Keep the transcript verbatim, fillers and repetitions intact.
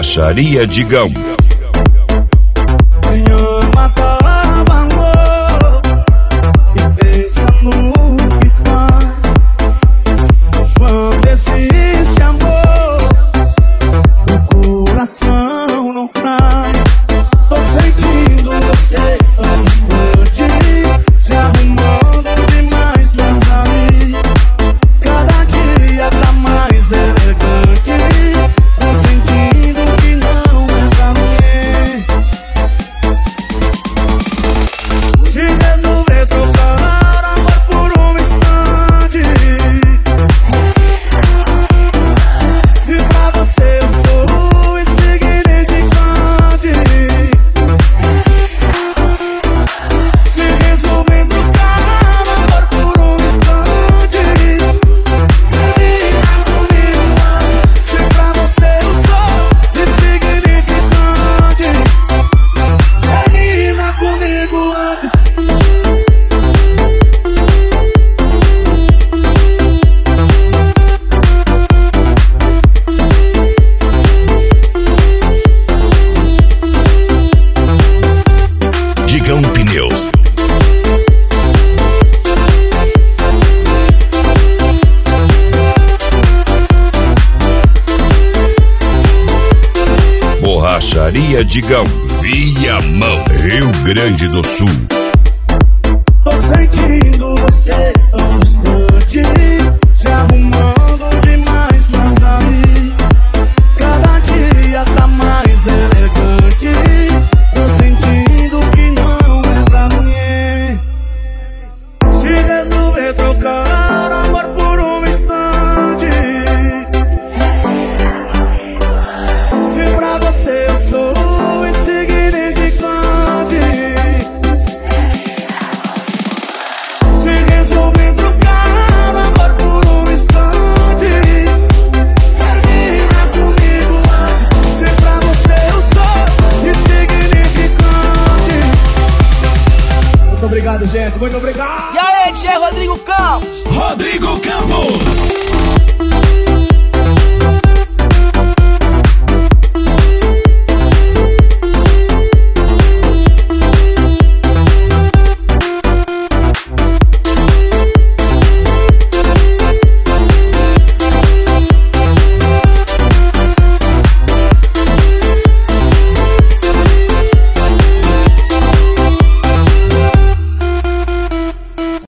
Borracharia Digão. Digão Pneus. Borracharia Digão, Viamão, Rio Grande do Sul. Tô sentindo você tão distante, se arrumando demais pra sair. Cada dia tá mais elegante. Tô sentindo que não é pra mim. Se resolver trocar amor por um instante, se pra você eu sou insignificante, se resolver trocar amor por um instante, termina comigo antes. Se pra você eu sou insignificante. Muito obrigado, gente, muito obrigado. E aí, Tchê Rodrigo Campos. Rodrigo Campos.